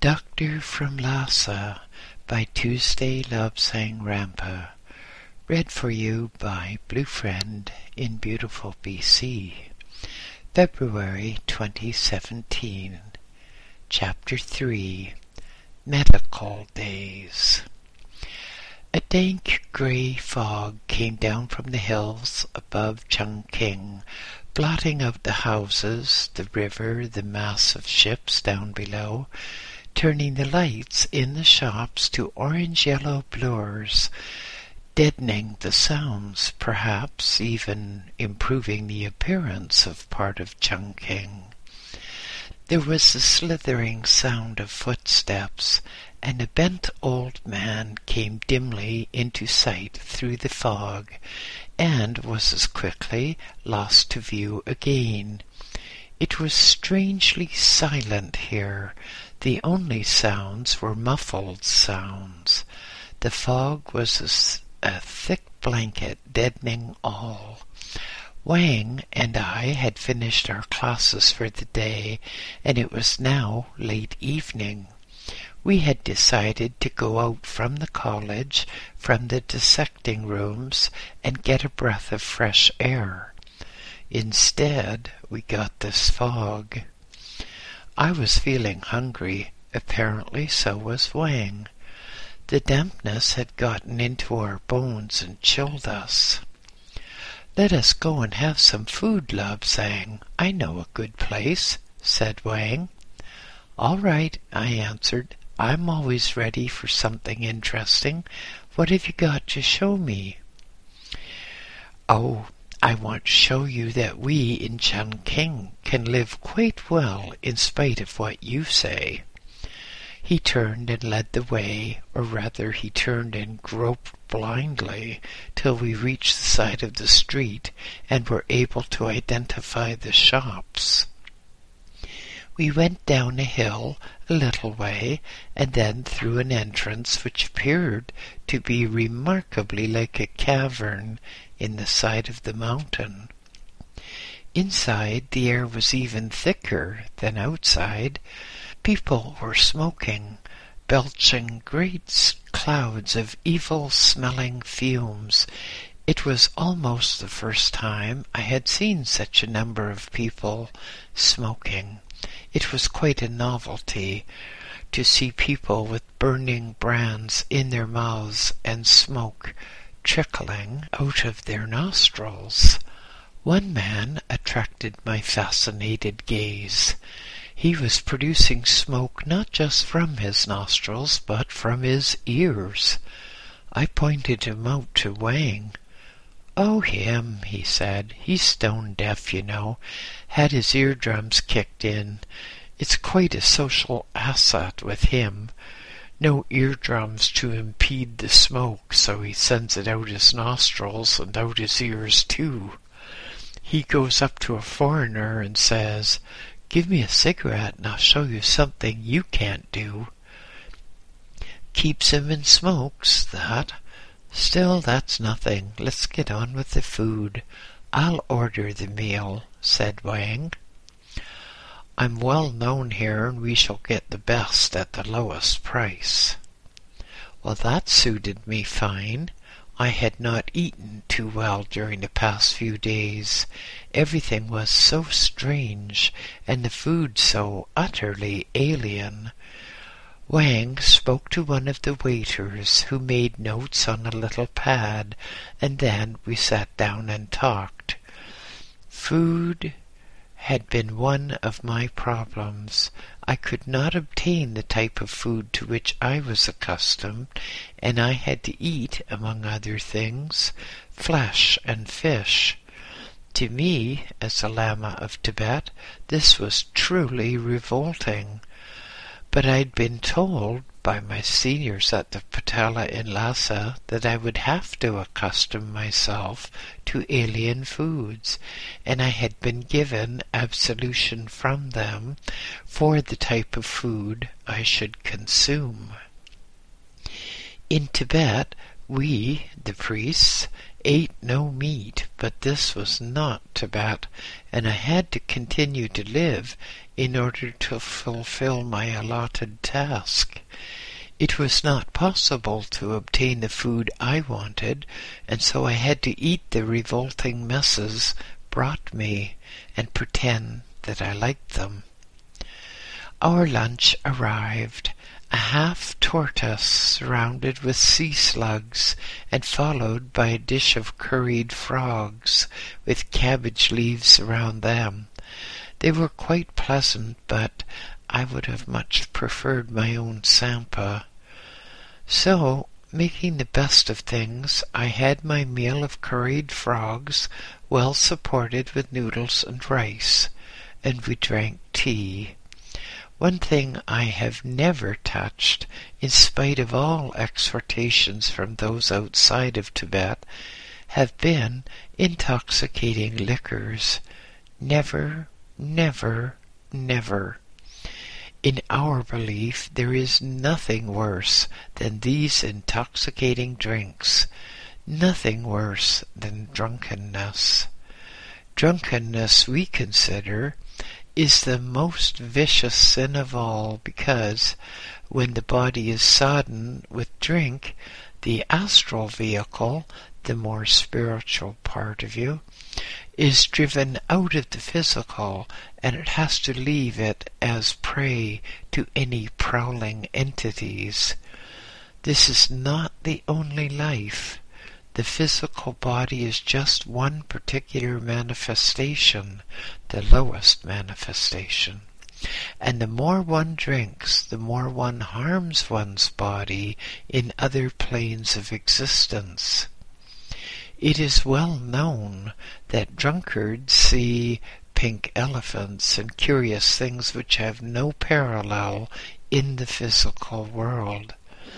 Doctor from Lhasa by Tuesday Lobsang Rampa. Read for you by Blue Friend in beautiful BC. February 2017. Chapter 3. Medical Days. A dank grey fog came down from the hills above Chungking, blotting out the houses, the river, the mass of ships down below, turning the lights in the shops to orange-yellow blurs, deadening the sounds, perhaps even improving the appearance of part of Chungking. There was the slithering sound of footsteps, and a bent old man came dimly into sight through the fog, and was as quickly lost to view again. It was strangely silent here. The only sounds were muffled sounds. The fog was a thick blanket deadening all. Wang and I had finished our classes for the day, and it was now late evening. We had decided to go out from the college, from the dissecting rooms, and get a breath of fresh air. Instead, we got this fog. I was feeling hungry. Apparently so was Wang. The dampness had gotten into our bones and chilled us. "Let us go and have some food, Lobsang. I know a good place," said Wang. "All right," I answered. "I'm always ready for something interesting. What have you got to show me?" "Oh, I want to show you that we in Chungking can live quite well in spite of what you say." He turned and led the way, or rather he turned and groped blindly till we reached the side of the street and were able to identify the shops. We went down a hill a little way, and then through an entrance which appeared to be remarkably like a cavern in the side of the mountain. Inside, the air was even thicker than outside. People were smoking, belching great clouds of evil-smelling fumes. It was almost the first time I had seen such a number of people smoking. It was quite a novelty to see people with burning brands in their mouths and smoke trickling out of their nostrils. One man attracted my fascinated gaze. He was producing smoke not just from his nostrils, but from his ears. I pointed him out to Wang. "Oh, him," he said. "He's stone deaf, you know. Had his eardrums kicked in. It's quite a social asset with him. No eardrums to impede the smoke, so he sends it out his nostrils and out his ears too. He goes up to a foreigner and says, 'Give me a cigarette and I'll show you something you can't do.' Keeps him in smokes, that. Still, that's nothing. Let's get on with the food. I'll order the meal," said Wang. "I'm well known here, and we shall get the best at the lowest price." Well, that suited me fine. I had not eaten too well during the past few days. Everything was so strange, and the food so utterly alien. Wang spoke to one of the waiters, who made notes on a little pad, and then we sat down and talked. Food had been one of my problems. I could not obtain the type of food to which I was accustomed, and I had to eat, among other things, flesh and fish. To me, as a Lama of Tibet, this was truly revolting. But I'd been told by my seniors at the Patala in Lhasa that I would have to accustom myself to alien foods, and I had been given absolution from them for the type of food I should consume. In Tibet, we, the priests, ate no meat, but this was not Tibet, and I had to continue to live in order to fulfill my allotted task. It was not possible to obtain the food I wanted, and so I had to eat the revolting messes brought me and pretend that I liked them. Our lunch arrived, a half tortoise surrounded with sea slugs and followed by a dish of curried frogs with cabbage leaves around them. They were quite pleasant, but I would have much preferred my own sampa. So, making the best of things, I had my meal of curried frogs, well supported with noodles and rice, and we drank tea. One thing I have never touched, in spite of all exhortations from those outside of Tibet, have been intoxicating liquors. Never, never, never. In our belief, there is nothing worse than these intoxicating drinks, nothing worse than drunkenness. Drunkenness, we consider, is the most vicious sin of all, because when the body is sodden with drink, the astral vehicle, the more spiritual part of you, is driven out of the physical, and it has to leave it as prey to any prowling entities. This is not the only life. The physical body is just one particular manifestation, the lowest manifestation. And the more one drinks, the more one harms one's body in other planes of existence. It is well known that drunkards see pink elephants and curious things which have no parallel in the physical world.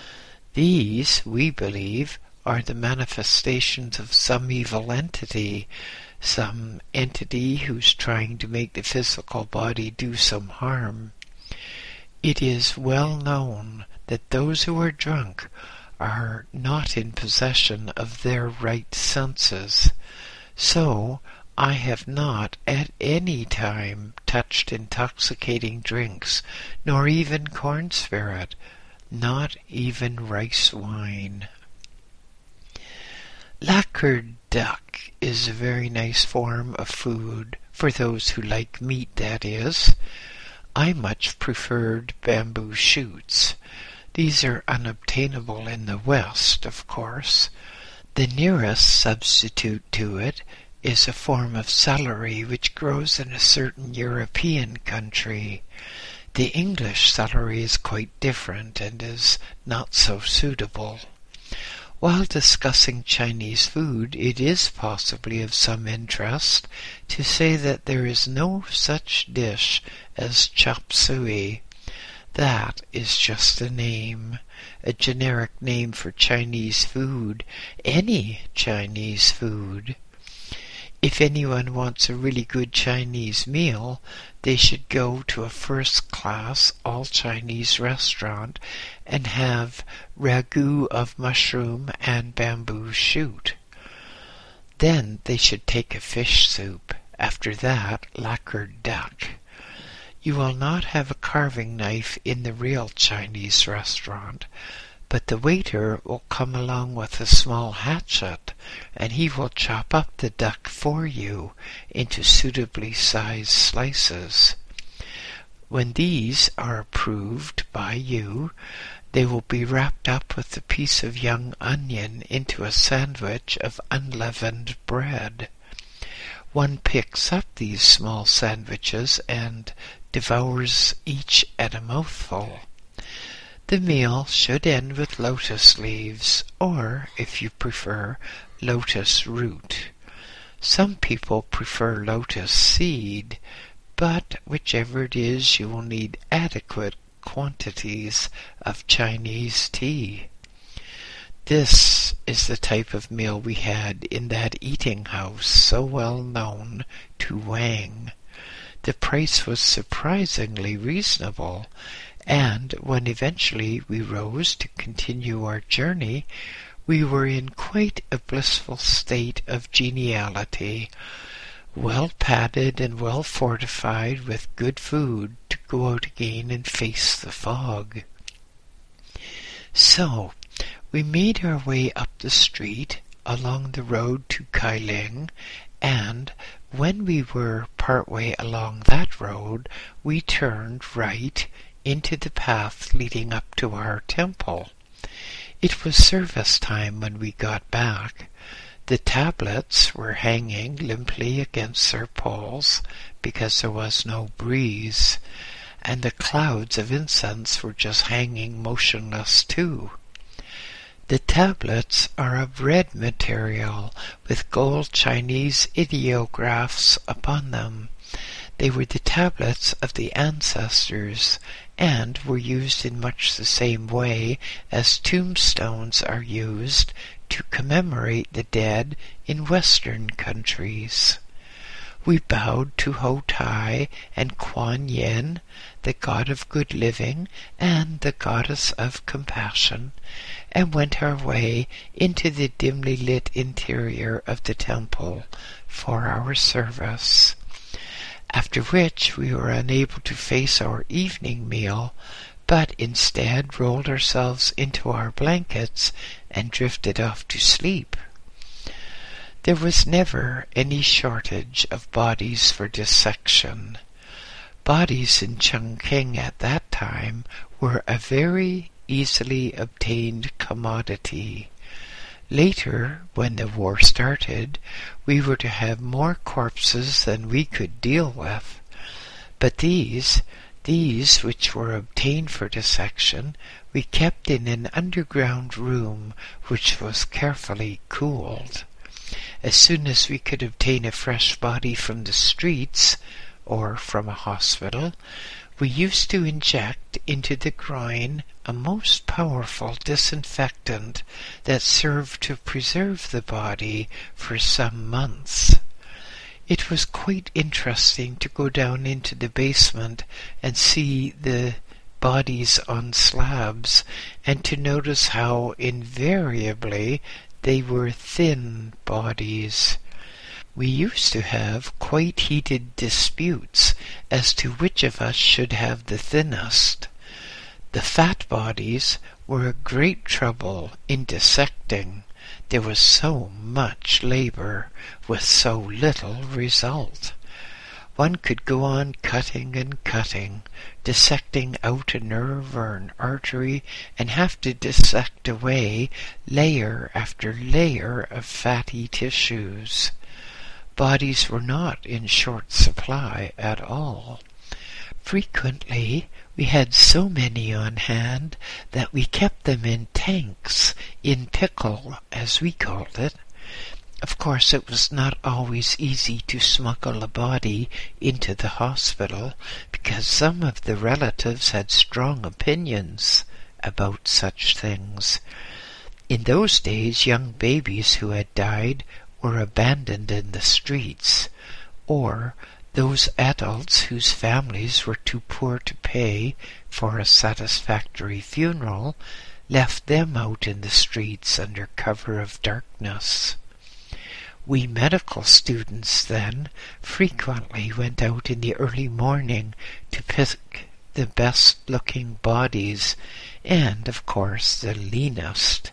These, we believe, are the manifestations of some evil entity, some entity who's trying to make the physical body do some harm. It is well known that those who are drunk are not in possession of their right senses. So, I have not at any time touched intoxicating drinks, nor even corn spirit, not even rice wine. Lacquered duck is a very nice form of food, for those who like meat, that is. I much preferred bamboo shoots. These are unobtainable in the West, of course. The nearest substitute to it is a form of celery which grows in a certain European country. The English celery is quite different and is not so suitable. While discussing Chinese food, it is possibly of some interest to say that there is no such dish as chop suey. That is just a name, a generic name for Chinese food, any Chinese food. If anyone wants a really good Chinese meal, they should go to a first-class all-Chinese restaurant and have ragu of mushroom and bamboo shoot. Then they should take a fish soup. After that, lacquered duck. You will not have a carving knife in the real Chinese restaurant, but the waiter will come along with a small hatchet, and he will chop up the duck for you into suitably sized slices. When these are approved by you, they will be wrapped up with a piece of young onion into a sandwich of unleavened bread. One picks up these small sandwiches and devours each at a mouthful. The meal should end with lotus leaves, or, if you prefer, lotus root. Some people prefer lotus seed, but whichever it is, you will need adequate quantities of Chinese tea. This is the type of meal we had in that eating house so well known to Wang. The price was surprisingly reasonable, and when eventually we rose to continue our journey, we were in quite a blissful state of geniality, well padded and well fortified with good food to go out again and face the fog. So we made our way up the street along the road to Kailing, and when we were part way along that road, we turned right into the path leading up to our temple. It was service time when we got back. The tablets were hanging limply against their poles because there was no breeze, and the clouds of incense were just hanging motionless too. The tablets are of red material with gold Chinese ideographs upon them. They were the tablets of the ancestors, and were used in much the same way as tombstones are used to commemorate the dead in Western countries. We bowed to Ho Tai and Kuan Yin, the god of good living and the goddess of compassion, and went our way into the dimly lit interior of the temple for our service, after which we were unable to face our evening meal, but instead rolled ourselves into our blankets and drifted off to sleep. There was never any shortage of bodies for dissection. Bodies in Chungking at that time were a very easily obtained commodity. Later, when the war started, we were to have more corpses than we could deal with. But these which were obtained for dissection, we kept in an underground room which was carefully cooled. As soon as we could obtain a fresh body from the streets or from a hospital, we used to inject into the groin a most powerful disinfectant that served to preserve the body for some months. It was quite interesting to go down into the basement and see the bodies on slabs, and to notice how invariably they were thin bodies. We used to have quite heated disputes as to which of us should have the thinnest. The fat bodies were a great trouble in dissecting. There was so much labor with so little result. One could go on cutting and cutting, dissecting out a nerve or an artery, and have to dissect away layer after layer of fatty tissues. Bodies were not in short supply at all. Frequently we had so many on hand that we kept them in tanks, in pickle, as we called it. Of course, it was not always easy to smuggle a body into the hospital, because some of the relatives had strong opinions about such things. In those days, young babies who had died were abandoned in the streets, or those adults whose families were too poor to pay for a satisfactory funeral left them out in the streets under cover of darkness. We medical students then frequently went out in the early morning to pick the best-looking bodies and, of course, the leanest.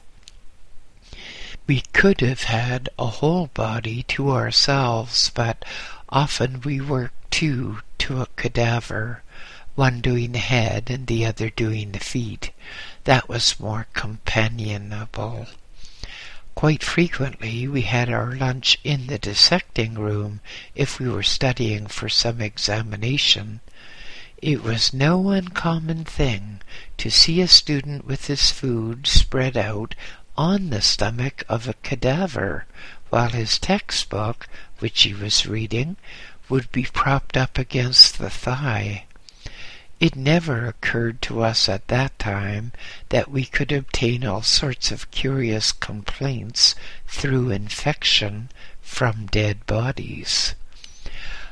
We could have had a whole body to ourselves, but often we worked two to a cadaver, one doing the head and the other doing the feet. That was more companionable. Quite frequently we had our lunch in the dissecting room if we were studying for some examination. It was no uncommon thing to see a student with his food spread out on the stomach of a cadaver, while his textbook, which he was reading, would be propped up against the thigh. It never occurred to us at that time that we could obtain all sorts of curious complaints through infection from dead bodies.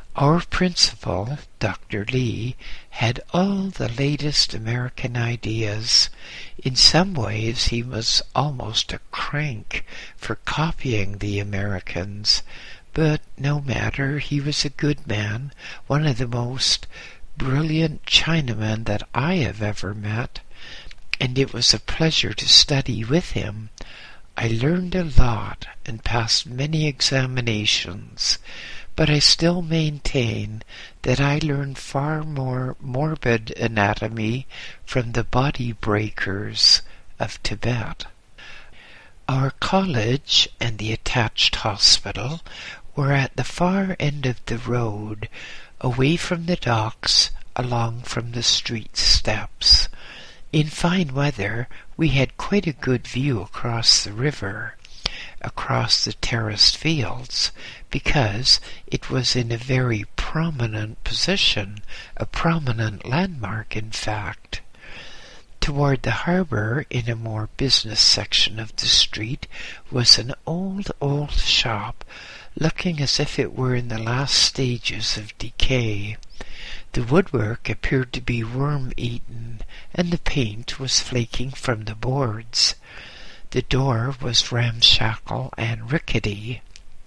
Our principal, Dr. Lee, had all the latest American ideas. In some ways he was almost a crank for copying the Americans, but no matter, he was a good man, one of the most brilliant Chinamen that I have ever met, and it was a pleasure to study with him. I learned a lot and passed many examinations, but I still maintain that I learned far more morbid anatomy from the body breakers of Tibet. Our college and the attached hospital were at the far end of the road, away from the docks, along from the street steps. In fine weather we had quite a good view across the river, across the terraced fields, because it was in a very prominent position, a prominent landmark in fact. Toward the harbor, in a more business section of the street, was an old shop, looking as if it were in the last stages of decay. The woodwork appeared to be worm-eaten, and the paint was flaking from the boards. The door was ramshackle and rickety.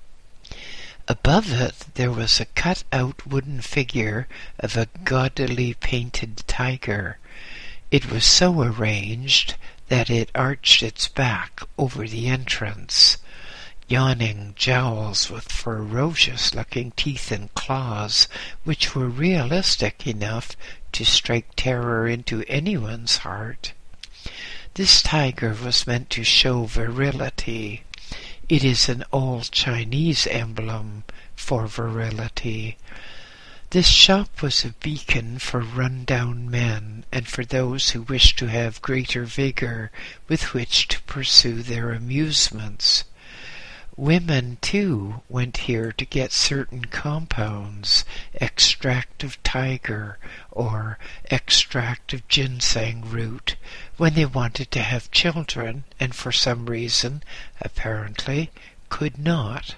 Above it there was a cut-out wooden figure of a gaudily painted tiger. It was so arranged that it arched its back over the entrance. Yawning jowls with ferocious-looking teeth and claws, which were realistic enough to strike terror into anyone's heart. This tiger was meant to show virility. It is an old Chinese emblem for virility. This shop was a beacon for run-down men and for those who wished to have greater vigor with which to pursue their amusements. Women, too, went here to get certain compounds, extract of tiger or extract of ginseng root, when they wanted to have children and for some reason, apparently, could not.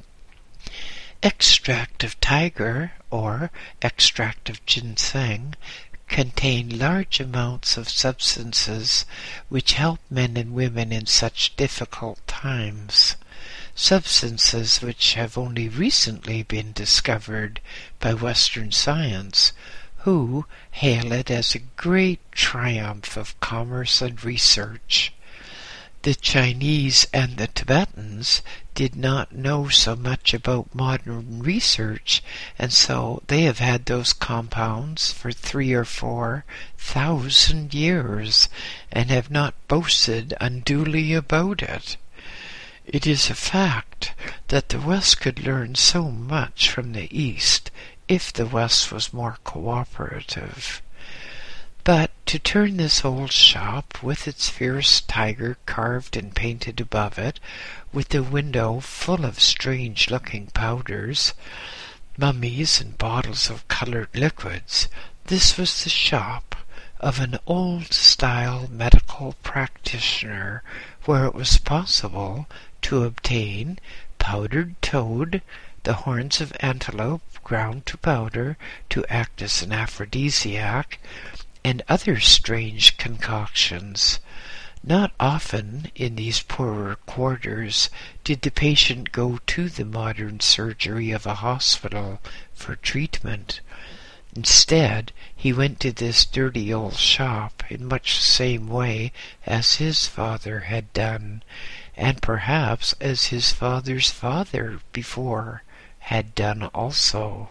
Extract of tiger or extract of ginseng contain large amounts of substances which help men and women in such difficult times. Substances which have only recently been discovered by Western science, who hail it as a great triumph of commerce and research. The Chinese and the Tibetans did not know so much about modern research, and so they have had those compounds for 3,000 or 4,000 years, and have not boasted unduly about it. It is a fact that the West could learn so much from the East if the West was more cooperative. But to turn this old shop, with its fierce tiger carved and painted above it, with the window full of strange-looking powders, mummies and bottles of colored liquids, this was the shop of an old-style medical practitioner, where it was possible to obtain powdered toad, the horns of antelope ground to powder to act as an aphrodisiac, and other strange concoctions. Not often in these poorer quarters did the patient go to the modern surgery of a hospital for treatment. Instead, he went to this dirty old shop in much the same way as his father had done, and perhaps as his father's father before had done also.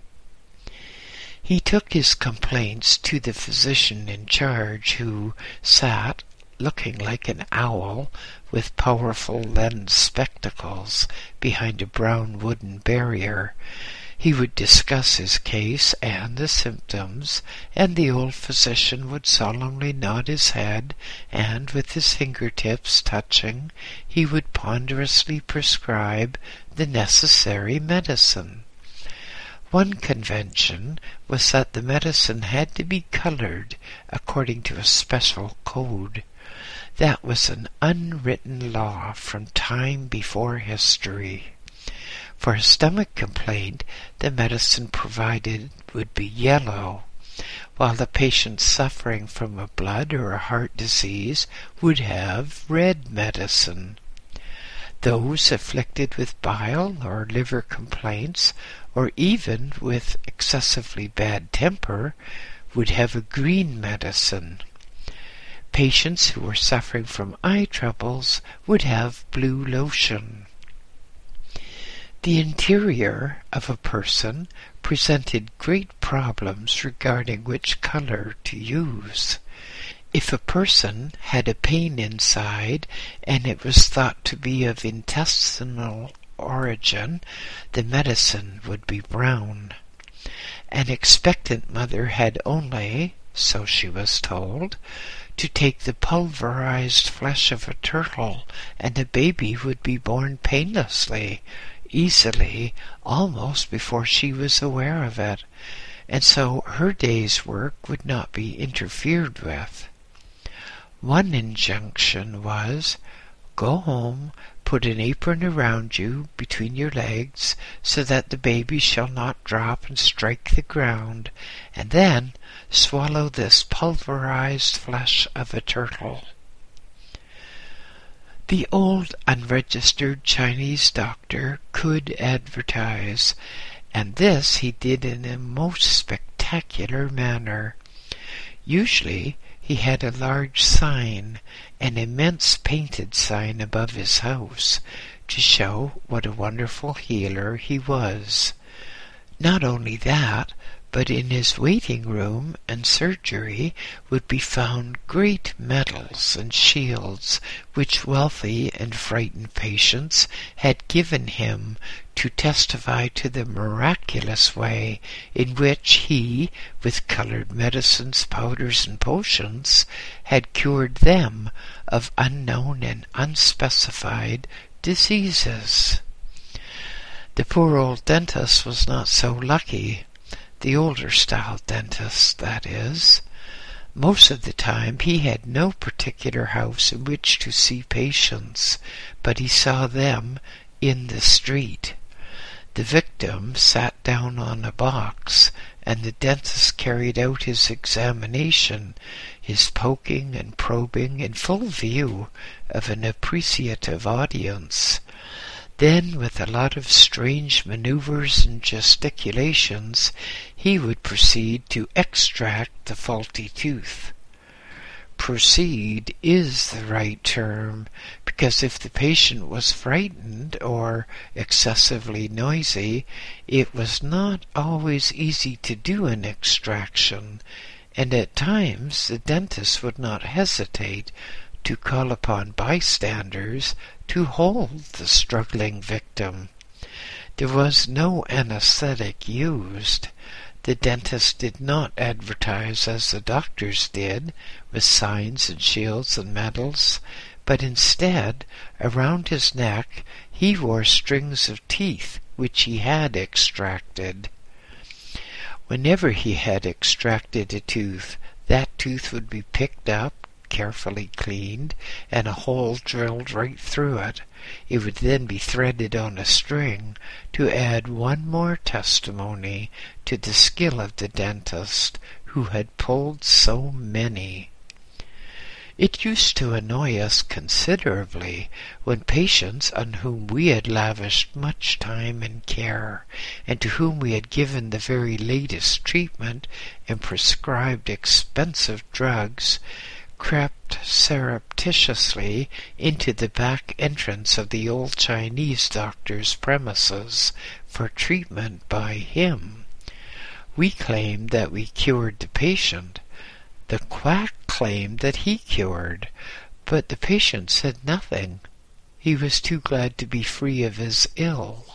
He took his complaints to the physician in charge, who sat, looking like an owl, with powerful lens spectacles, behind a brown wooden barrier. He would discuss his case and the symptoms, and the old physician would solemnly nod his head, and with his fingertips touching, he would ponderously prescribe the necessary medicine. One convention was that the medicine had to be colored according to a special code. That was an unwritten law from time before history. For a stomach complaint, the medicine provided would be yellow, while the patient suffering from a blood or a heart disease would have red medicine. Those afflicted with bile or liver complaints, or even with excessively bad temper, would have a green medicine. Patients who were suffering from eye troubles would have blue lotion. The interior of a person presented great problems regarding which color to use. If a person had a pain inside and it was thought to be of intestinal origin, the medicine would be brown. An expectant mother had only, so she was told, to take the pulverized flesh of a turtle, and the baby would be born painlessly, easily, almost before she was aware of it, and so her day's work would not be interfered with. One injunction was, "Go home, put an apron around you between your legs so that the baby shall not drop and strike the ground, and then swallow this pulverized flesh of a turtle." The old unregistered Chinese doctor could advertise, and this he did in a most spectacular manner. Usually he had a large sign, an immense painted sign above his house, to show what a wonderful healer he was. Not only that, but in his waiting room and surgery would be found great medals and shields which wealthy and frightened patients had given him to testify to the miraculous way in which he, with colored medicines, powders, and potions, had cured them of unknown and unspecified diseases. The poor old dentist was not so lucky. The older style dentist, that is. Most of the time he had no particular house in which to see patients, but he saw them in the street. The victim sat down on a box, and the dentist carried out his examination, his poking and probing in full view of an appreciative audience. Then, with a lot of strange maneuvers and gesticulations, he would proceed to extract the faulty tooth. Proceed is the right term, because if the patient was frightened or excessively noisy, it was not always easy to do an extraction, and at times the dentist would not hesitate to call upon bystanders to hold the struggling victim. There was no anesthetic used. The dentist did not advertise as the doctors did, with signs and shields and medals, but instead, around his neck, he wore strings of teeth which he had extracted. Whenever he had extracted a tooth, that tooth would be picked up, carefully cleaned, and a hole drilled right through it. It would then be threaded on a string to add one more testimony to the skill of the dentist who had pulled so many. It used to annoy us considerably when patients on whom we had lavished much time and care, and to whom we had given the very latest treatment and prescribed expensive drugs, crept surreptitiously into the back entrance of the old Chinese doctor's premises for treatment by him. We claimed that we cured the patient. The quack claimed that he cured, but the patient said nothing. He was too glad to be free of his ill.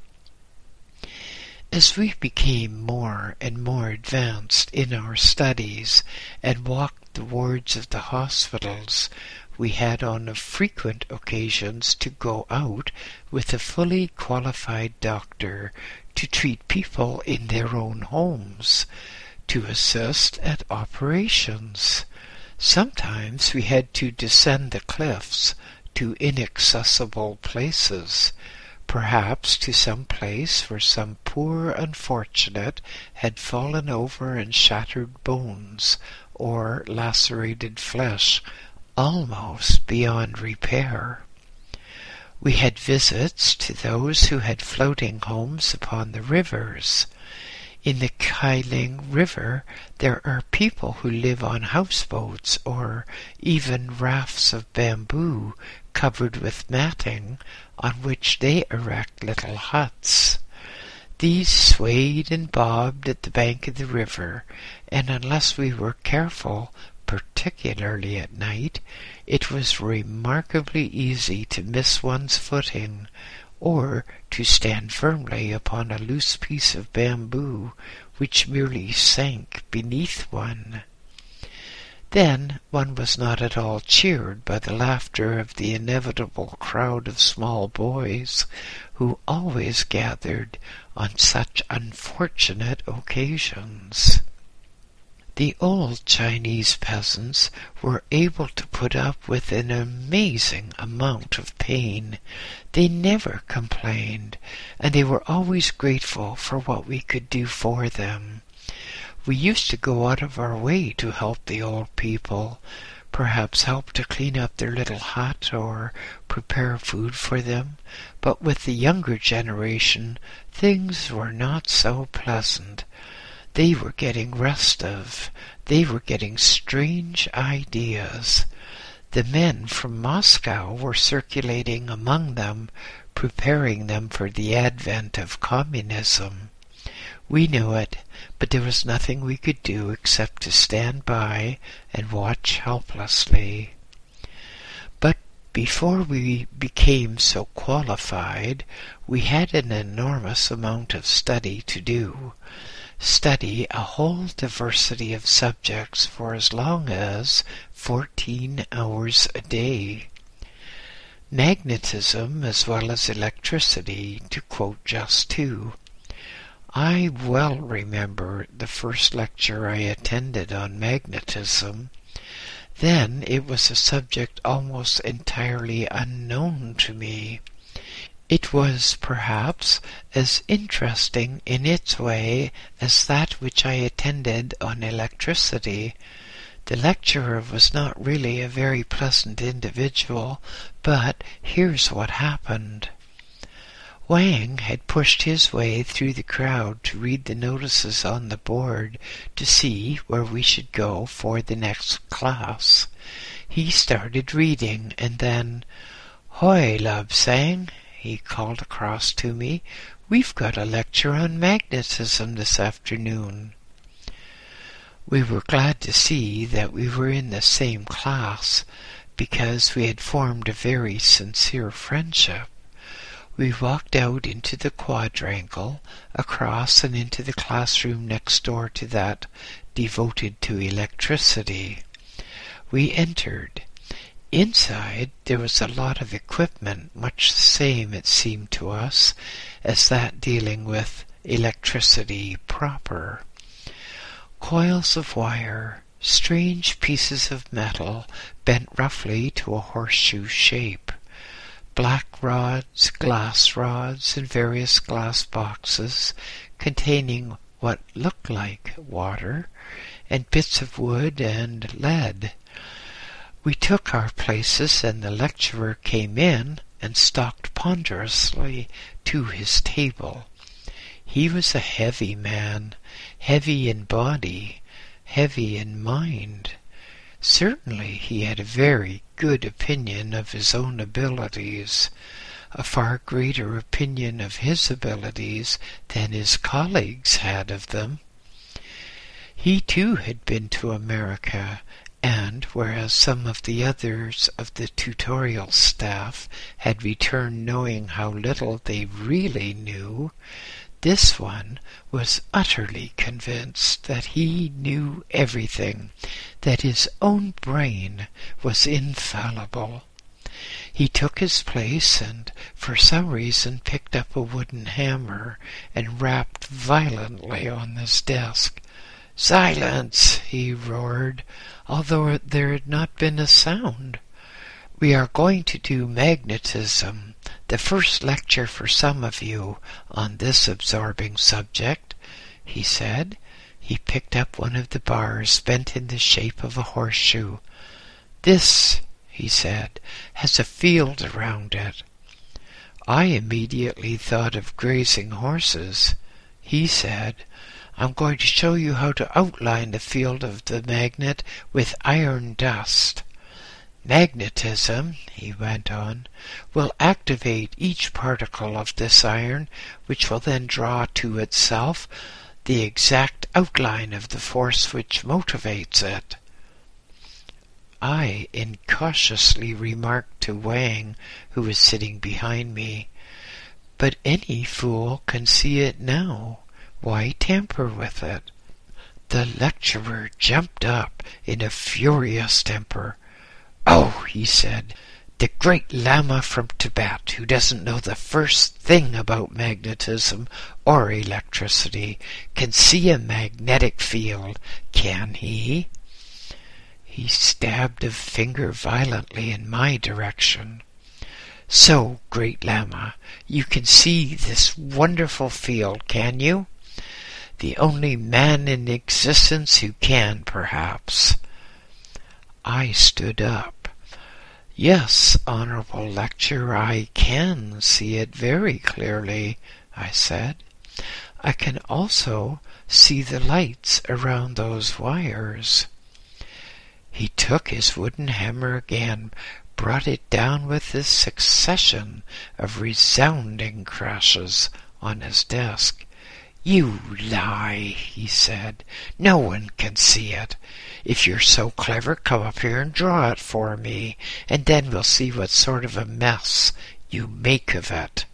As we became more and more advanced in our studies and walked the wards of the hospitals, we had on frequent occasions to go out with a fully qualified doctor to treat people in their own homes, to assist at operations. Sometimes we had to descend the cliffs to inaccessible places. perhaps to some place where some poor unfortunate had fallen over and shattered bones or lacerated flesh almost beyond repair. We had visits to those who had floating homes upon the rivers. In the Kailing River there are people who live on houseboats or even rafts of bamboo covered with matting on which they erect little huts. These swayed and bobbed at the bank of the river, and unless we were careful, particularly at night, it was remarkably easy to miss one's footing, or to stand firmly upon a loose piece of bamboo which merely sank beneath one. Then one was not at all cheered by the laughter of the inevitable crowd of small boys who always gathered on such unfortunate occasions. The old Chinese peasants were able to put up with an amazing amount of pain. They never complained, and they were always grateful for what we could do for them. We used to go out of our way to help the old people, perhaps help to clean up their little hut or prepare food for them, but with the younger generation things were not so pleasant. They were getting restive. They were getting strange ideas. The men from Moscow were circulating among them, preparing them for the advent of communism. We knew it, but there was nothing we could do except to stand by and watch helplessly. But before we became so qualified, we had an enormous amount of study to do. Study a whole diversity of subjects for as long as 14 hours a day. Magnetism as well as electricity, to quote just two. I well remember the first lecture I attended on magnetism. Then it was a subject almost entirely unknown to me. It was, perhaps, as interesting in its way as that which I attended on electricity. The lecturer was not really a very pleasant individual, but here's what happened. Wang had pushed his way through the crowd to read the notices on the board to see where we should go for the next class. He started reading, and then, "Hoi, Labsang," he called across to me, "we've got a lecture on magnetism this afternoon." We were glad to see that we were in the same class, because we had formed a very sincere friendship. We walked out into the quadrangle, across and into the classroom next door to that devoted to electricity. We entered. Inside there was a lot of equipment, much the same, it seemed to us, as that dealing with electricity proper. Coils of wire, strange pieces of metal bent roughly to a horseshoe shape, black rods, glass rods, and various glass boxes containing what looked like water, and bits of wood and lead. We took our places, and the lecturer came in and stalked ponderously to his table. He was a heavy man, heavy in body, heavy in mind. Certainly he had a very good opinion of his own abilities, a far greater opinion of his abilities than his colleagues had of them. He too had been to America, and whereas some of the others of the tutorial staff had returned knowing how little they really knew, this one was utterly convinced that he knew everything, that his own brain was infallible. He took his place and for some reason picked up a wooden hammer and rapped violently on his desk. "Silence!" he roared, although there had not been a sound. We are going to do magnetism, the first lecture for some of you on this absorbing subject, he said. He picked up one of the bars bent in the shape of a horseshoe. This, he said, has a field around it. I immediately thought of grazing horses. He said, I'm going to show you how to outline the field of the magnet with iron dust. Magnetism, he went on, will activate each particle of this iron, which will then draw to itself the exact outline of the force which motivates it. I incautiously remarked to Wang, who was sitting behind me, but any fool can see it now. Why tamper with it? The lecturer jumped up in a furious temper. Oh, he said, the great Lama from Tibet, who doesn't know the first thing about magnetism or electricity, can see a magnetic field, can he? He stabbed a finger violently in my direction. So, great Lama, you can see this wonderful field, can you? The only man in existence who can, perhaps. I stood up. Yes, honorable lecturer, I can see it very clearly, I said. I can also see the lights around those wires. He took his wooden hammer again, brought it down with a succession of resounding crashes on his desk. You lie, he said. No one can see it. If you're so clever, come up here and draw it for me, and then we'll see what sort of a mess you make of it.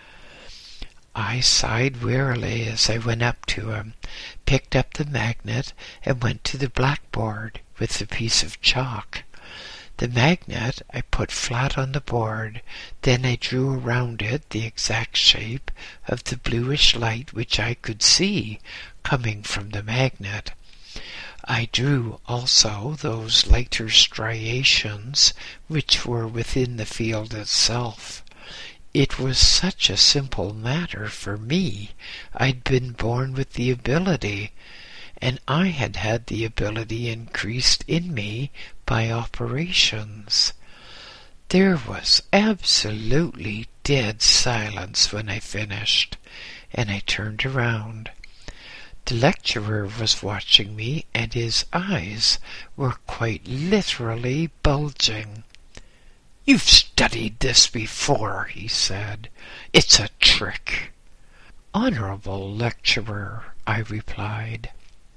I sighed wearily as I went up to him, picked up the magnet, and went to the blackboard with the piece of chalk. The magnet I put flat on the board, then I drew around it the exact shape of the bluish light which I could see coming from the magnet. I drew also those lighter striations which were within the field itself. It was such a simple matter for me. I'd been born with the ability, and I had had the ability increased in me by operations. There was absolutely dead silence when I finished, and I turned around. The lecturer was watching me, and his eyes were quite literally bulging. "You've studied this before," he said. "It's a trick." "Honorable lecturer," I replied,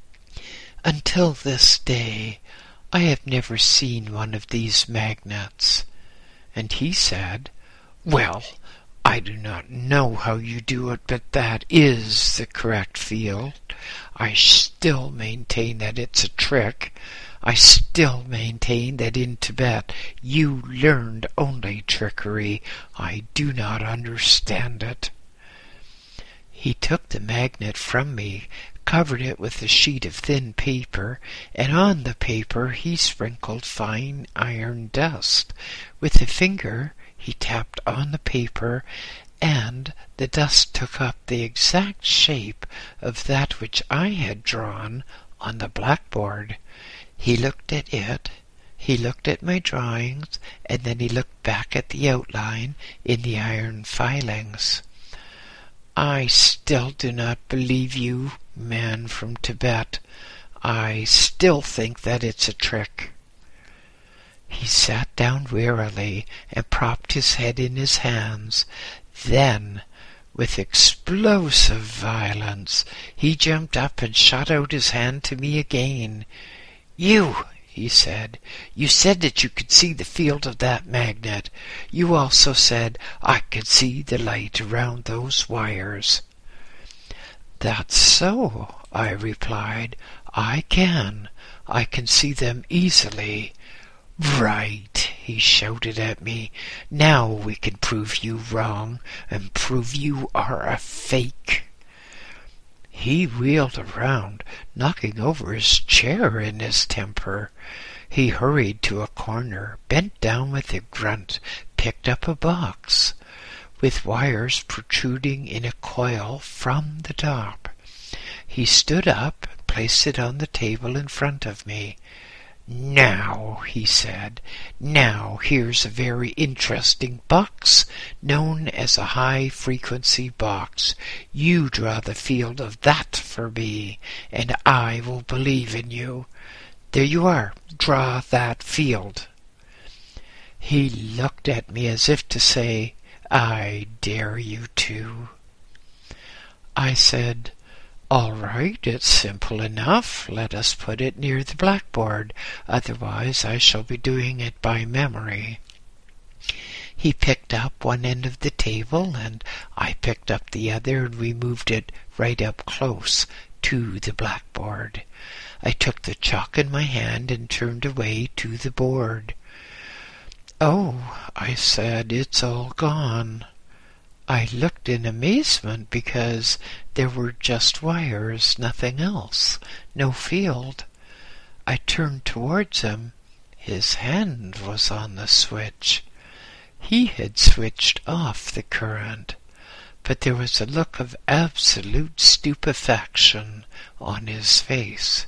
"until this day I have never seen one of these magnets." And he said, "Well, I do not know how you do it, but that is the correct field. I still maintain that it's a trick. I still maintain that in Tibet you learned only trickery. I do not understand it." He took the magnet from me, covered it with a sheet of thin paper, and on the paper he sprinkled fine iron dust. With a finger he tapped on the paper, and the dust took up the exact shape of that which I had drawn on the blackboard. He looked at it, he looked at my drawings, and then he looked back at the outline in the iron filings. "I still do not believe you, man from Tibet. I still think that it's a trick." He sat down wearily and propped his head in his hands. Then, with explosive violence, he jumped up and shot out his hand to me again. "You," he said, "you said that you could see the field of that magnet. You also said I could see the light around those wires." "That's so," I replied. "I can. I can see them easily." "Right," he shouted at me. "Now we can prove you wrong and prove you are a fake." He wheeled around, knocking over his chair in his temper. He hurried to a corner, bent down with a grunt, picked up a box with wires protruding in a coil from the top. He stood up, placed it on the table in front of me. "Now," he said, "now here's a very interesting box, known as a high-frequency box. You draw the field of that for me, and I will believe in you. There you are. Draw that field." He looked at me as if to say, "I dare you to." I said, "All right, it's simple enough. Let us put it near the blackboard. Otherwise I shall be doing it by memory." He picked up one end of the table, and I picked up the other, and we moved it right up close to the blackboard. I took the chalk in my hand and turned away to the board. "Oh," I said, "it's all gone." I looked in amazement because there were just wires, nothing else, no field. I turned towards him. His hand was on the switch. He had switched off the current, but there was a look of absolute stupefaction on his face.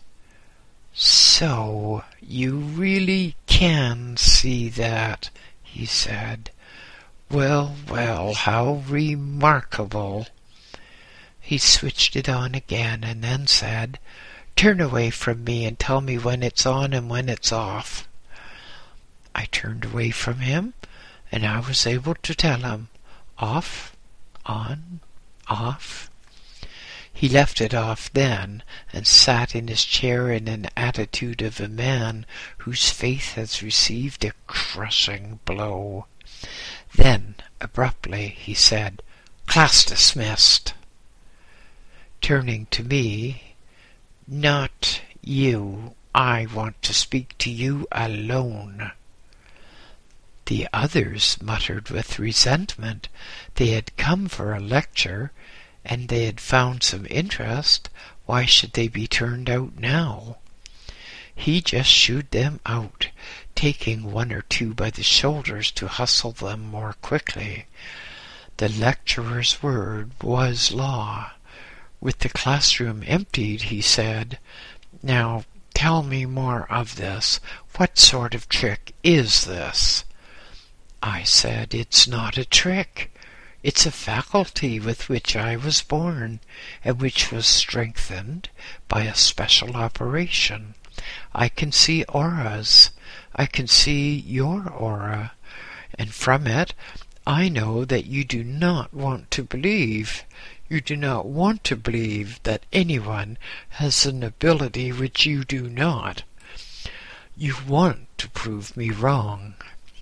"So you really can see that," he said. "Well, well, how remarkable." He switched it on again and then said, "Turn away from me and tell me when it's on and when it's off." I turned away from him, and I was able to tell him, off, on, off. He left it off then, and sat in his chair in an attitude of a man whose faith has received a crushing blow. Then, abruptly, he said, "Class dismissed." Turning to me, "Not you. I want to speak to you alone." The others muttered with resentment. They had come for a lecture, and they had found some interest. Why should they be turned out now? He just shooed them out, taking one or two by the shoulders to hustle them more quickly. The lecturer's word was law. With the classroom emptied, he said, "Now tell me more of this. What sort of trick is this?" I said, "It's not a trick. It's a faculty with which I was born, and which was strengthened by a special operation. I can see auras. I can see your aura, and from it I know that you do not want to believe. You do not want to believe that anyone has an ability which you do not. You want to prove me wrong."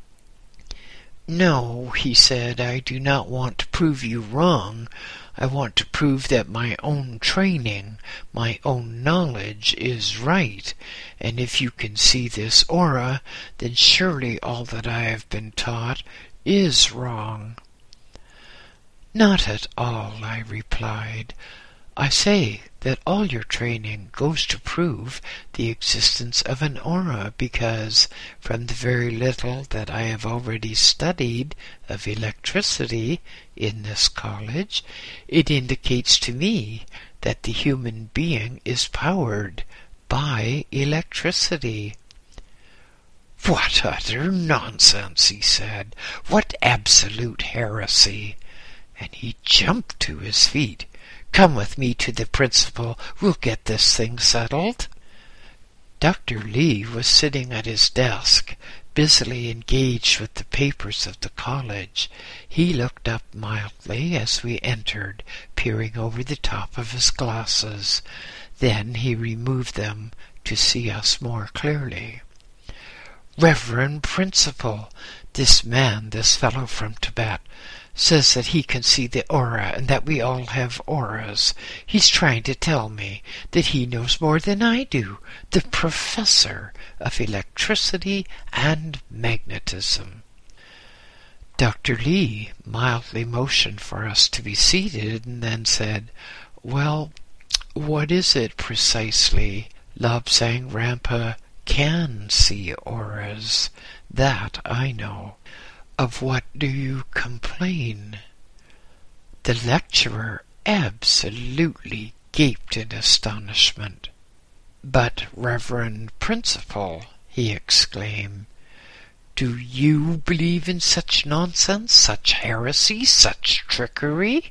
"No," he said, "I do not want to prove you wrong. I want to prove that my own training, my own knowledge is right, and if you can see this aura, then surely all that I have been taught is wrong." "Not at all," I replied. "I say that all your training goes to prove the existence of an aura, because from the very little that I have already studied of electricity in this college, it indicates to me that the human being is powered by electricity." "What utter nonsense," he said. "What absolute heresy." And he jumped to his feet. "Come with me to the principal. We'll get this thing settled." Dr. Lee was sitting at his desk, busily engaged with the papers of the college. He looked up mildly as we entered, peering over the top of his glasses. Then he removed them to see us more clearly. "Reverend Principal, this fellow from Tibet, says that he can see the aura and that we all have auras. He's trying to tell me that he knows more than I do, the professor of electricity and magnetism." Dr. Lee mildly motioned for us to be seated and then said, "Well, what is it precisely Lobsang Rampa can see auras, that I know. Of what do you complain?" The lecturer absolutely gaped in astonishment. "But, Reverend Principal," he exclaimed, "do you believe in such nonsense, such heresy, such trickery?"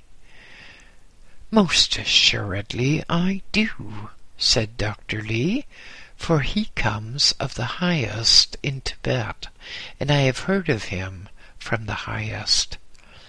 "Most assuredly I do," said Dr. Lee, "for he comes of the highest in Tibet, and I have heard of him from the highest."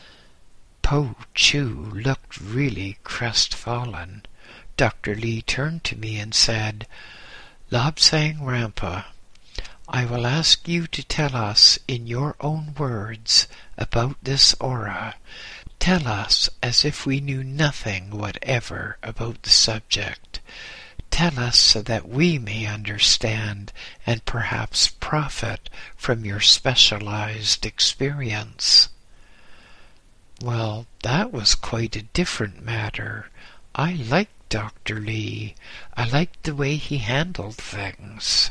Po Chu looked really crestfallen. Dr. Lee turned to me and said, "Lobsang Rampa, I will ask you to tell us in your own words about this aura. Tell us as if we knew nothing whatever about the subject. Tell us so that we may understand and perhaps profit from your specialized experience." Well, that was quite a different matter. I liked Dr. Lee. I liked the way he handled things.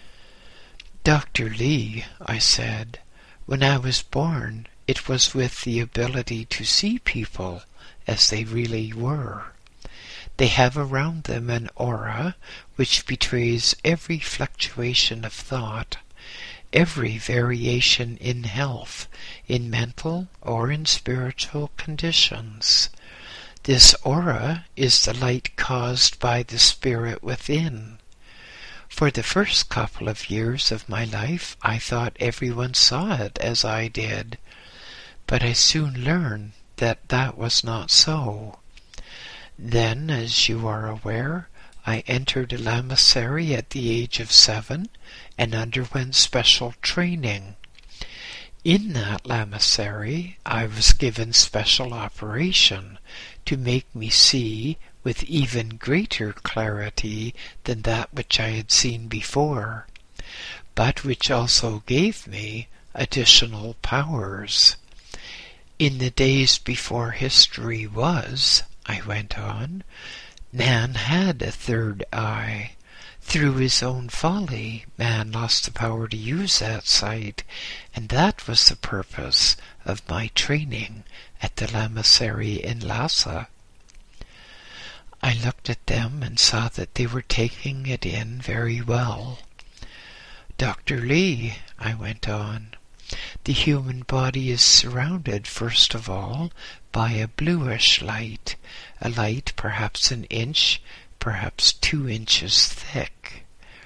"Dr. Lee," I said, "when I was born, it was with the ability to see people as they really were. They have around them an aura which betrays every fluctuation of thought, every variation in health, in mental or in spiritual conditions. This aura is the light caused by the spirit within. For the first couple of years of my life, I thought everyone saw it as I did, but I soon learned that that was not so. Then, as you are aware, I entered a lamasery at the age of 7 and underwent special training. In that lamasery, I was given special operation to make me see with even greater clarity than that which I had seen before, but which also gave me additional powers. In the days before history was, I went on, man had a third eye. Through his own folly, man lost the power to use that sight, and that was the purpose of my training at the lamasery in Lhasa." I looked at them and saw that they were taking it in very well. "Dr. Lee," I went on, "the human body is surrounded, first of all, by a bluish light, a light perhaps an inch, perhaps 2 inches thick.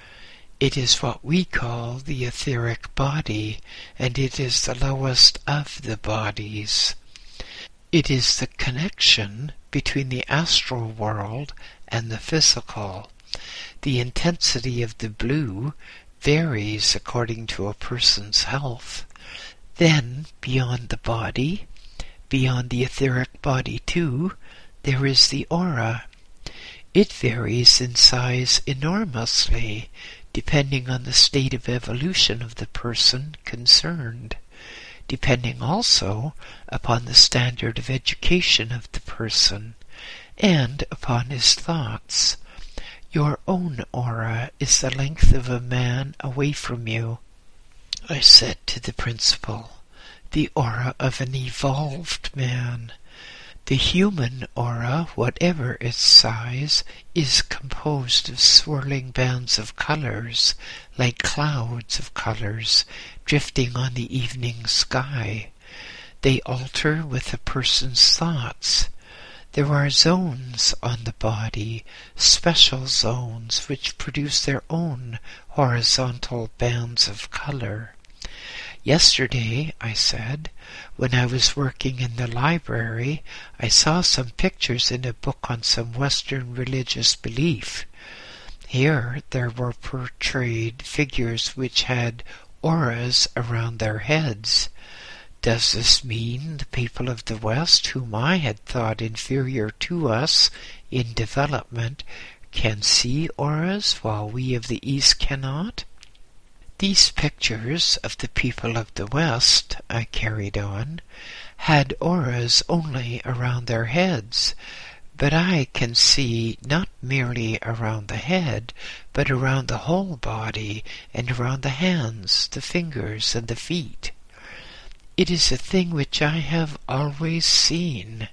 It is what we call the etheric body, and it is the lowest of the bodies. It is the connection between the astral world and the physical. The intensity of the blue varies according to a person's health. Then, beyond the body, beyond the etheric body too, there is the aura. It varies in size enormously, depending on the state of evolution of the person concerned, depending also upon the standard of education of the person, and upon his thoughts. Your own aura is the length of a man away from you." I said to the principal, "The aura of an evolved man. The human aura, whatever its size, is composed of swirling bands of colors, like clouds of colors, drifting on the evening sky. They alter with a person's thoughts. There are zones on the body, special zones, which produce their own horizontal bands of color. Yesterday," I said, "when I was working in the library, I saw some pictures in a book on some Western religious belief. Here there were portrayed figures which had auras around their heads. Does this mean the people of the West, whom I had thought inferior to us in development, can see auras while we of the East cannot?" "These pictures of the people of the West," I carried on, "had auras only around their heads, but I can see not merely around the head, but around the whole body and around the hands, the fingers, and the feet. It is a thing which I have always seen."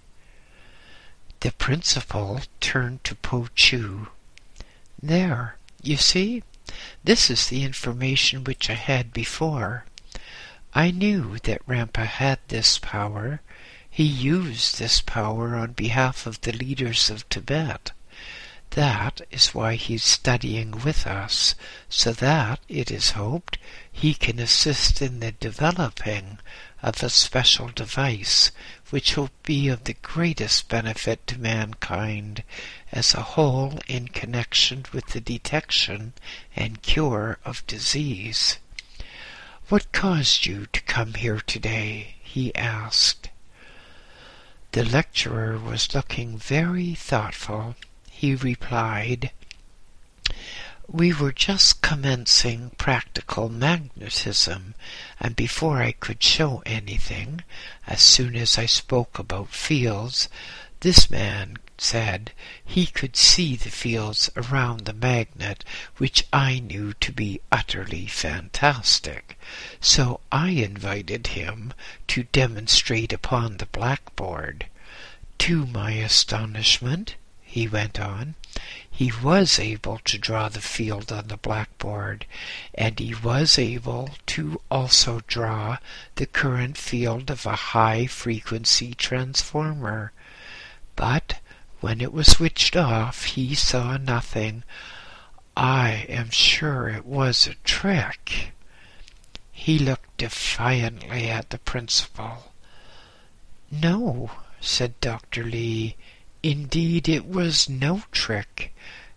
The principal turned to Po Chu. "There, you see, this is the information which I had before. I knew that Rampa had this power. He used this power on behalf of the leaders of Tibet. That is why he's studying with us, so that, it is hoped, he can assist in the developing of a special device which will be of the greatest benefit to mankind as a whole in connection with the detection and cure of disease." "What caused you to come here today?" he asked. The lecturer was looking very thoughtful. He replied, "We were just commencing practical magnetism, and before I could show anything, as soon as I spoke about fields, this man said he could see the fields around the magnet, which I knew to be utterly fantastic. So I invited him to demonstrate upon the blackboard. To my astonishment," he went on, "he was able to draw the field on the blackboard, and he was able to also draw the current field of a high-frequency transformer. But when it was switched off, he saw nothing. I am sure it was a trick." He looked defiantly at the principal. "No," said Dr. Li, "indeed it was no trick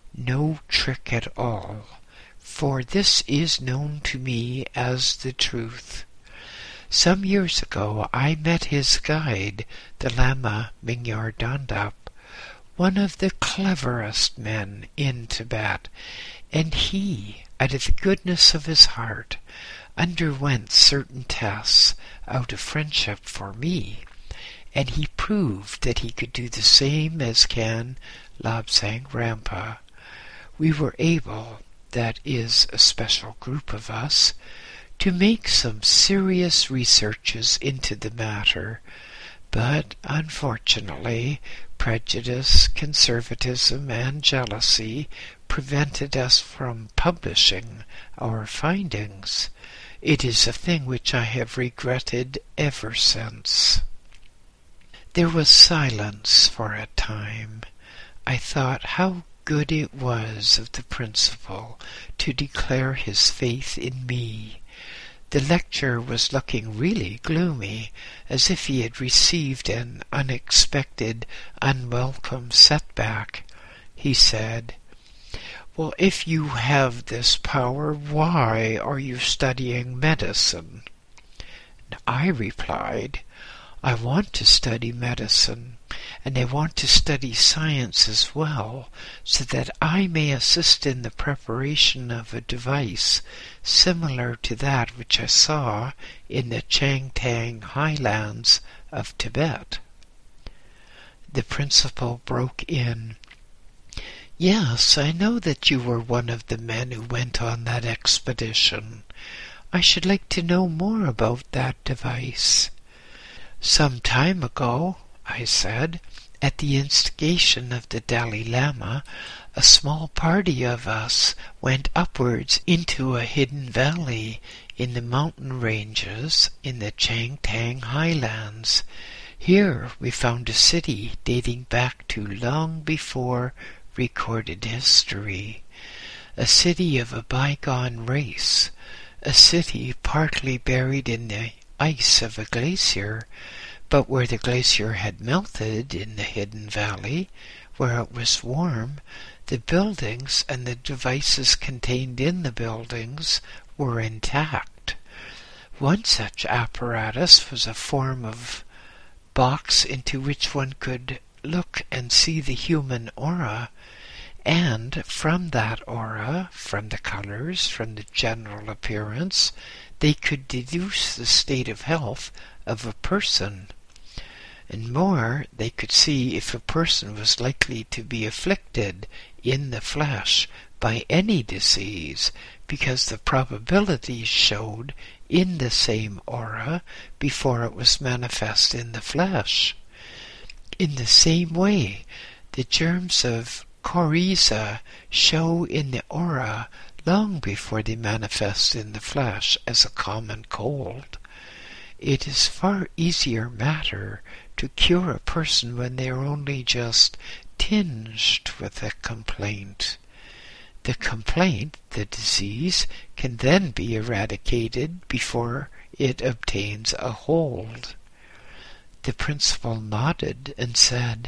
at all, for this is known to me as the truth. Some years ago I met his guide, the Lama Mingyar Dandap, one of the cleverest men in Tibet, and he, out of the goodness of his heart, underwent certain tests out of friendship for me, and he proved that he could do the same as can Lobsang Rampa. We were able, that is, a special group of us, to make some serious researches into the matter, but unfortunately prejudice, conservatism, and jealousy prevented us from publishing our findings. It is a thing which I have regretted ever since." There was silence for a time. I thought how good it was of the principal to declare his faith in me. The lecturer was looking really gloomy, as if he had received an unexpected, unwelcome setback. He said, "Well, if you have this power, why are you studying medicine?" And I replied, "I want to study medicine, and I want to study science as well, so that I may assist in the preparation of a device similar to that which I saw in the Changtang highlands of Tibet." The principal broke in, "Yes, I know that you were one of the men who went on that expedition. I should like to know more about that device." "Some time ago," I said, "at the instigation of the Dalai Lama, a small party of us went upwards into a hidden valley in the mountain ranges in the Changtang highlands. Here we found a city dating back to long before recorded history, a city of a bygone race, a city partly buried in the ice of a glacier, but where the glacier had melted in the hidden valley, where it was warm, the buildings and the devices contained in the buildings were intact. One such apparatus was a form of box into which one could look and see the human aura, and from that aura, from the colors, from the general appearance, they could deduce the state of health of a person. And more, they could see if a person was likely to be afflicted in the flesh by any disease, because the probabilities showed in the same aura before it was manifest in the flesh. In the same way, the germs of coryza show in the aura long before they manifest in the flesh as a common cold. It is far easier matter to cure a person when they are only just tinged with a complaint. The complaint, the disease, can then be eradicated before it obtains a hold. The principal nodded and said,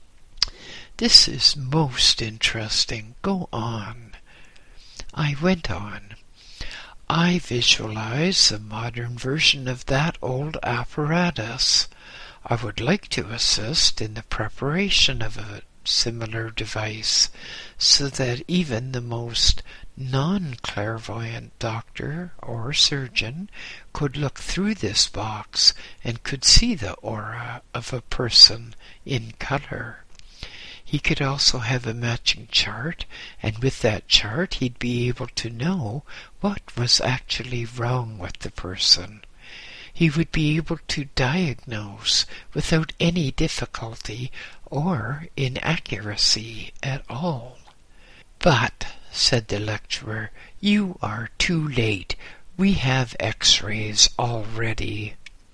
"This is most interesting. Go on." I went on. "I visualize a modern version of that old apparatus. I would like to assist in the preparation of a similar device, so that even the most non-clairvoyant doctor or surgeon could look through this box and could see the aura of a person in color. He could also have a matching chart, and with that chart he'd be able to know what was actually wrong with the person. He would be able to diagnose without any difficulty or inaccuracy at all." "But," said the lecturer, "you are too late. We have X-rays already."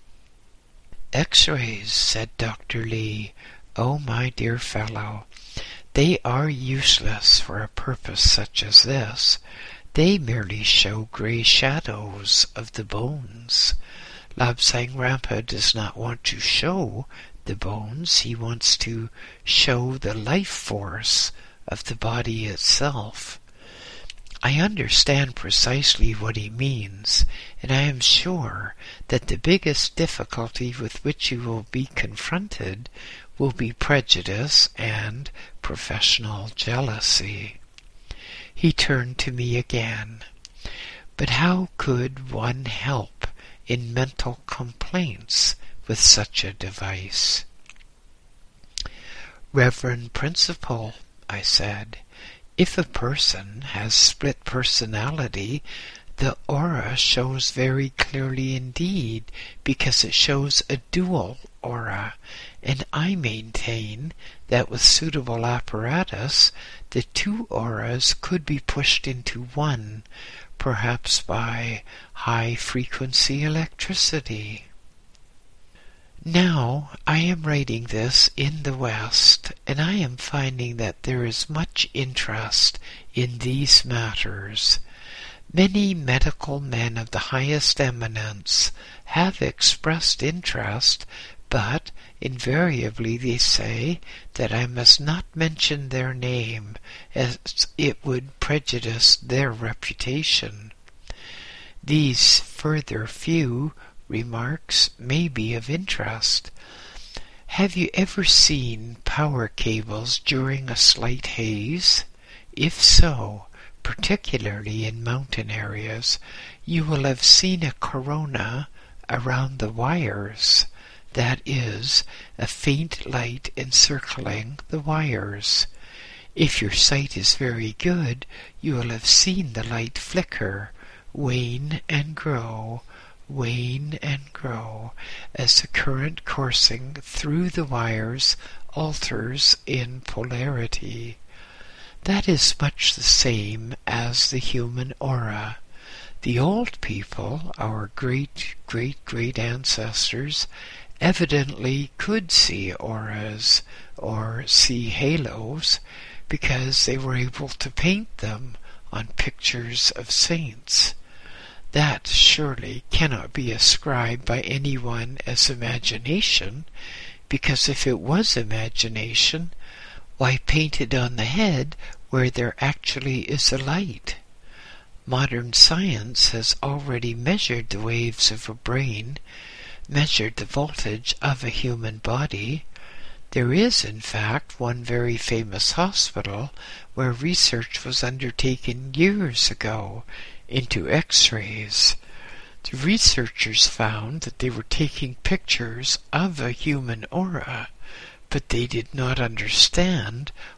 "X-rays," said Dr. Lee. "Oh, my dear fellow, they are useless for a purpose such as this. They merely show gray shadows of the bones. Lobsang Rampa does not want to show the bones. He wants to show the life force of the body itself. I understand precisely what he means, and I am sure that the biggest difficulty with which you will be confronted will be prejudice and professional jealousy." He turned to me again. "But how could one help in mental complaints with such a device?" "Reverend Principal," I said, "if a person has split personality, the aura shows very clearly indeed, because it shows a dual aura, and I maintain that with suitable apparatus, the two auras could be pushed into one, perhaps by high-frequency electricity." Now, I am writing this in the West, and I am finding that there is much interest in these matters. Many medical men of the highest eminence have expressed interest, but invariably they say that I must not mention their name, as it would prejudice their reputation. These further few remarks may be of interest. Have you ever seen power cables during a slight haze? If so, particularly in mountain areas, you will have seen a corona around the wires. That is, a faint light encircling the wires. If your sight is very good, you will have seen the light flicker, wane and grow, as the current coursing through the wires alters in polarity. That is much the same as the human aura. The old people, our great ancestors, evidently could see auras or see halos because they were able to paint them on pictures of saints. That surely cannot be ascribed by anyone as imagination, because if it was imagination, why paint it on the head where there actually is a light? Modern science has already measured the waves of a brain, measured the voltage of a human body. There is, in fact, one very famous hospital where research was undertaken years ago into X-rays. The researchers found that they were taking pictures of a human aura, but they did not understand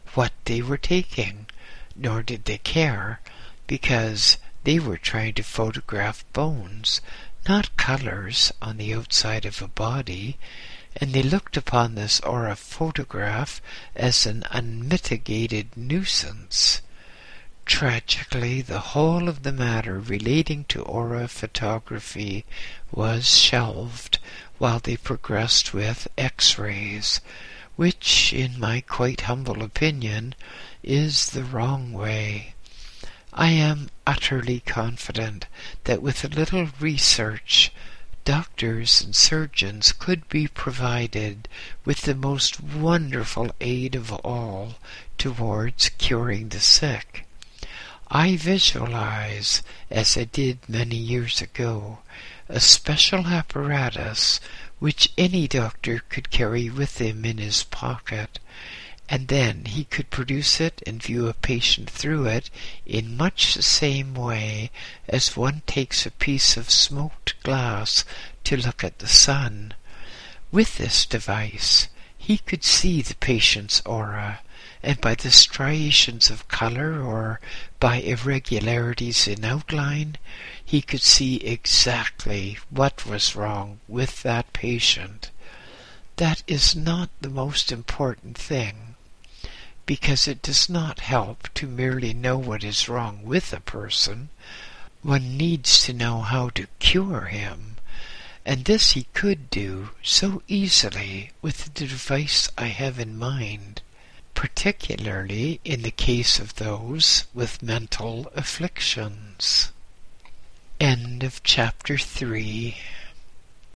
what they were taking, nor did they care, because they were trying to photograph bones, not colors on the outside of a body, and they looked upon this aura photograph as an unmitigated nuisance. Tragically, the whole of the matter relating to aura photography was shelved while they progressed with X-rays, which, in my quite humble opinion, is the wrong way. I am utterly confident that with a little research, doctors and surgeons could be provided with the most wonderful aid of all towards curing the sick. I visualize, as I did many years ago, a special apparatus which any doctor could carry with him in his pocket, and then he could produce it and view a patient through it in much the same way as one takes a piece of smoked glass to look at the sun. With this device, he could see the patient's aura, and by the striations of color or by irregularities in outline, he could see exactly what was wrong with that patient. That is not the most important thing, because it does not help to merely know what is wrong with a person. One needs to know how to cure him, and this he could do so easily with the device I have in mind, particularly in the case of those with mental afflictions. End of chapter 3.